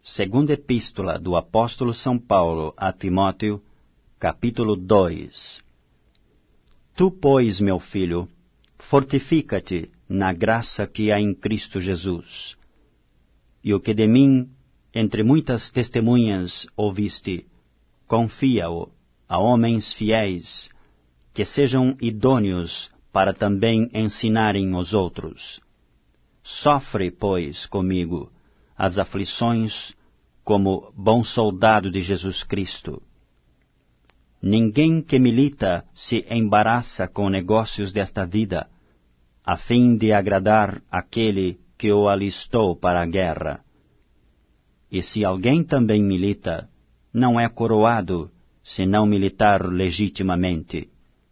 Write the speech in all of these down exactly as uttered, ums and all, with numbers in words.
Segunda Epístola do Apóstolo São Paulo a Timóteo, capítulo dois. Tu, pois, meu filho, fortifica-te na graça que há em Cristo Jesus. E o que de mim, entre muitas testemunhas, ouviste, confia-o a homens fiéis, que sejam idôneos para também ensinarem os outros. Sofre, pois, comigo as aflições como bom soldado de Jesus Cristo. Ninguém que milita se embaraça com negócios desta vida, a fim de agradar aquele que o alistou para a guerra. E se alguém também milita, não é coroado, se não militar legitimamente.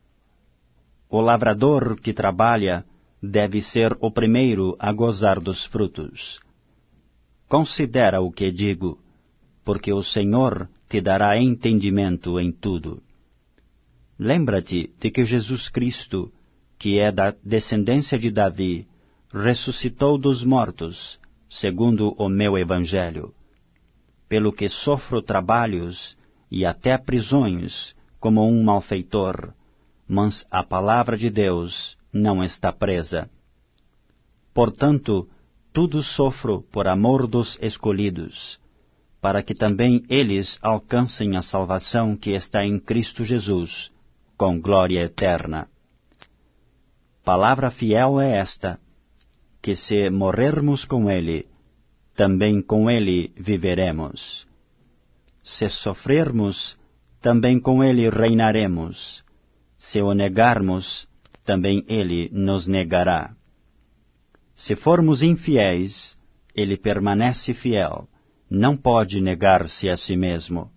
O lavrador que trabalha deve ser o primeiro a gozar dos frutos. Considera o que digo, porque o Senhor te dará entendimento em tudo. Lembra-te de que Jesus Cristo, que é da descendência de Davi, ressuscitou dos mortos, segundo o meu Evangelho, pelo que sofro trabalhos e até prisões como um malfeitor, mas a palavra de Deus não está presa. Portanto, tudo sofro por amor dos escolhidos, para que também eles alcancem a salvação que está em Cristo Jesus, com glória eterna. Palavra fiel é esta, que se morrermos com Ele, também com Ele viveremos. Se sofrermos, também com Ele reinaremos. Se o negarmos, também Ele nos negará. Se formos infiéis, Ele permanece fiel, não pode negar-se a si mesmo.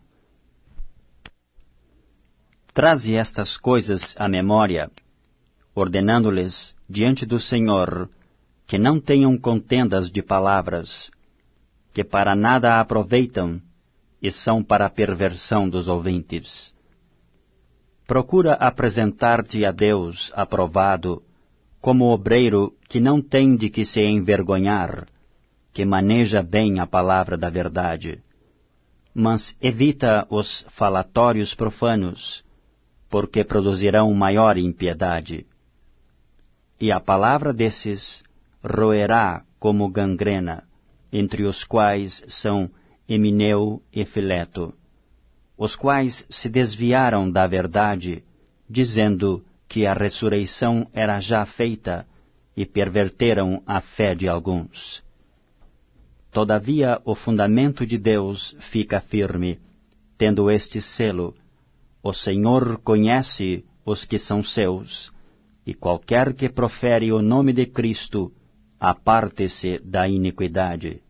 Traze estas coisas à memória, ordenando-lhes diante do Senhor que não tenham contendas de palavras, que para nada aproveitam e são para a perversão dos ouvintes. Procura apresentar-te a Deus aprovado, como obreiro que não tem de que se envergonhar, que maneja bem a palavra da verdade. Mas evita os falatórios profanos, porque produzirão maior impiedade. E a palavra desses roerá como gangrena, entre os quais são Emineu e Fileto, os quais se desviaram da verdade, dizendo que a ressurreição era já feita, e perverteram a fé de alguns. Todavia o fundamento de Deus fica firme, tendo este selo: o Senhor conhece os que são seus, e qualquer que profere o nome de Cristo, aparte-se da iniquidade.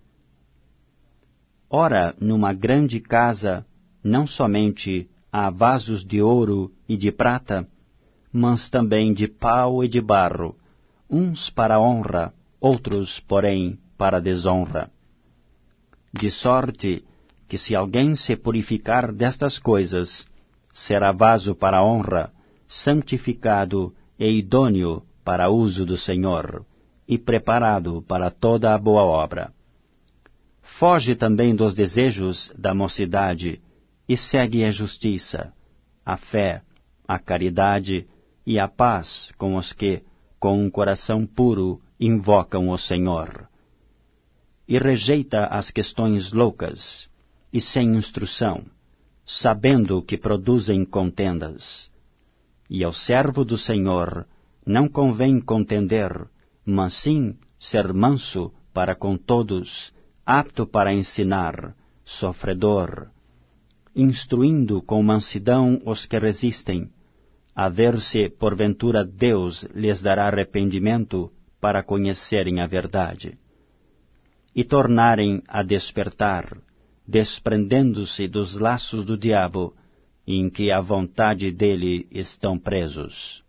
Ora, numa grande casa, não somente há vasos de ouro e de prata, mas também de pau e de barro, uns para a honra, outros, porém, para a desonra. De sorte que se alguém se purificar destas coisas, será vaso para a honra, santificado e idôneo para uso do Senhor, e preparado para toda a boa obra. Foge também dos desejos da mocidade, e segue a justiça, a fé, a caridade e a paz com os que, com um coração puro, invocam o Senhor. E rejeita as questões loucas e sem instrução, sabendo que produzem contendas. E ao servo do Senhor não convém contender, mas sim ser manso para com todos, apto para ensinar, sofredor, instruindo com mansidão os que resistem, a ver se porventura Deus lhes dará arrependimento para conhecerem a verdade, e tornarem a despertar, desprendendo-se dos laços do diabo, em que a vontade dele estão presos.